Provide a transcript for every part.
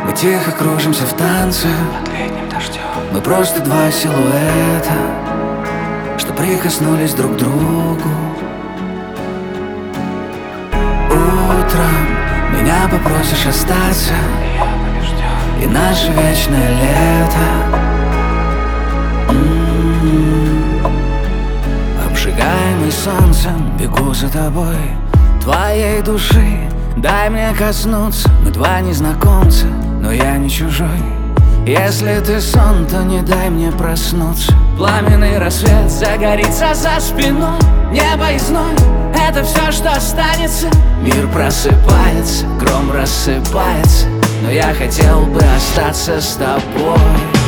Мы тихо кружимся в танце под летним дождем. Мы просто два силуэта, что прикоснулись друг к другу. Утром меня попросишь остаться, Я побежден. и наше вечное лето обжигаемый солнцем, бегу за тобой, твоей души. Дай мне коснуться, мы два незнакомца, но я не чужой. Если ты сон, то не дай мне проснуться. Пламенный рассвет загорится за спиной, небо и зной — это все, что останется. Мир просыпается, гром рассыпается, но я хотел бы остаться с тобой.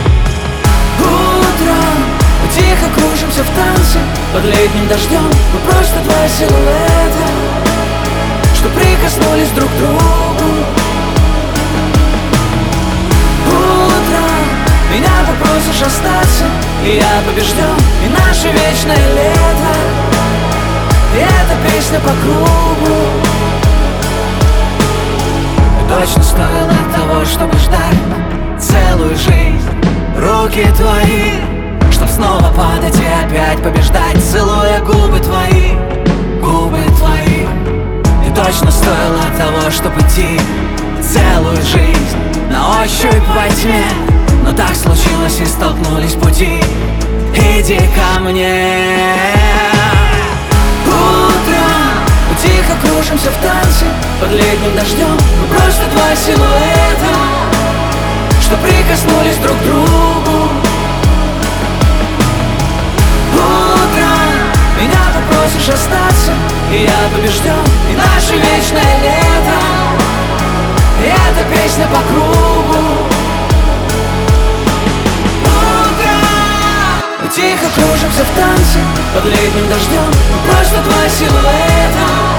Утром мы тихо кружимся в танце под летним дождем. Мы просто два силуэта, что прикоснулись друг к другу. Утром меня попросишь остаться, и я побежден, и наше вечное лето, и эта песня по кругу. И точно стоило того, чтобы ждать целую жизнь. Руки твои, чтоб снова падать и опять побеждать, целуя губы твои, губы твои. И точно стоило того, чтобы идти целую жизнь на ощупь во тьме. Но так случилось и столкнулись пути. Иди ко мне. Утром мы тихо кружимся в танце под летним дождем. Мы просто два силуэта, что прикоснулись друг к другу. Утром меня попросишь остаться, и я побежден, и наше вечное лето, и эта песня по кругу. Утром мы тихо кружимся в танце под летним дождем. Мы просто два силуэта,